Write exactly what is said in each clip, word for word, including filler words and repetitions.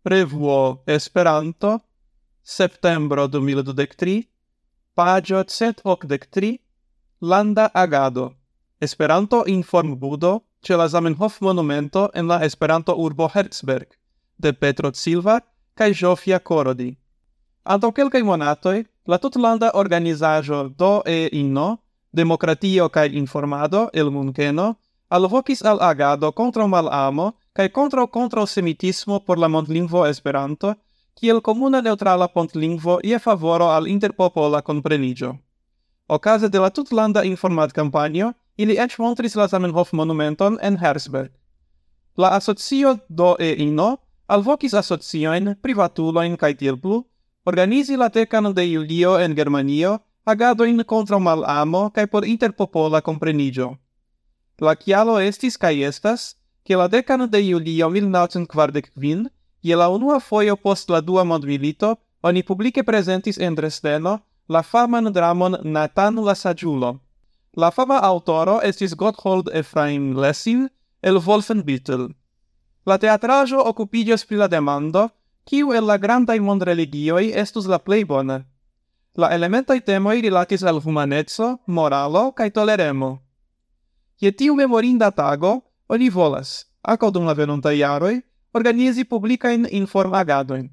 Revuo Esperanto, septembro du mil dudek tri, pagio cent okdek tri, landa agado. Esperanto informbudo ĉe la Zamenhof monumento en la Esperanto urbo Herzberg, de Petro Silva kaj Zsofia Korodi. Antaŭ kelkaj monatoj, la tutlanda organizaĵo Do e Inno, Demokratio kaj Informado el Munkeno, alvokis al agado kontraŭ malamo kaj kontraŭ kontraŭsemitismo por la mondlingvo Esperanto, kiel komuna neŭtrala pontlingvo je favoro al interpopola kompreniĝo. Okaze de la tutlanda informadkampanjo, ili eĉ montris la Zamenhof monumenton en Herzberg. La asocio Do e Inno alvokis asociojn, privatulojn kaj tiel plu, organizi la dekan de julio en Germanio agadojn kontraŭ malamo kaj por interpopola kompreniĝo. La kialo estis kaj estas, ke la dekan de julio mil naŭcent kvardek kvin, je la unua fojo post la dua mondmilito, oni publike prezentis en Dresdeno la faman dramon Nathan la Saĝulo. La fama aŭtoro estis Gotthold Ephraim Lessing el Wolfenbüttel. La teatraĵo okupiĝas pri la demando, kiu el la grandaj mondreligioj estus la plej bona. La elementaj temoj rilatis al humaneco, moralo kaj toleremo. Je tiu memorinda tago, oni volas, ankaŭ dum la venontaj jaroj, organizi publikajn informagadojn.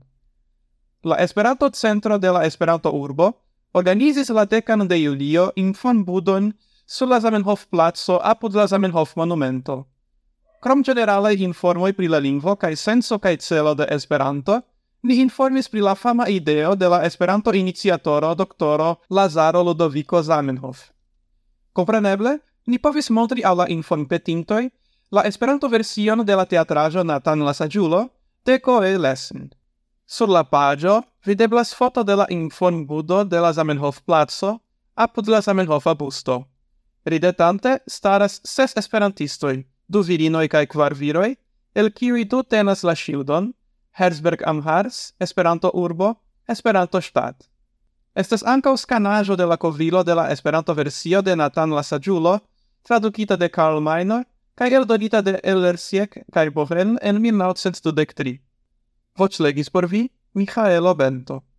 La Esperanto-centro de la Esperanto-urbo organizis la dekan de julio informbudon sur la Zamenhof-placo apud la Zamenhof-monumento. Krom ĝeneralaj informoj pri la lingvo kaj senco kaj celo de Esperanto, ni informis pri la fama ideo de la Esperanto-iniciatoro doktoro Lazaro Ludoviko Zamenhof. Kompreneble, ni povis montri al la informpetintoj la Esperanto-version de la teatraĵo Nathan la Saĝulo de K E Lessing. Sur la paĝo videblas foto de la informbudo de la Zamenhof-placo apud la Zamenhofa busto. Ridetante staras ses esperantistoj, du virinoj kaj kvar viroj, el kiuj du tenas la ŝildon Herzberg am Harz, Esperanto-urbo, Esperanto-ŝtat. Estas ankaŭ skanaĵo de la kovrilo de la Esperanto-versio de Nathan la Saĝulo, tradukita de Karl Meiner kaj eldonita de Ellersiek kaj Bohren en mil naŭcent dudek tri. Voĉlegis por vi Miĥaelo Bento.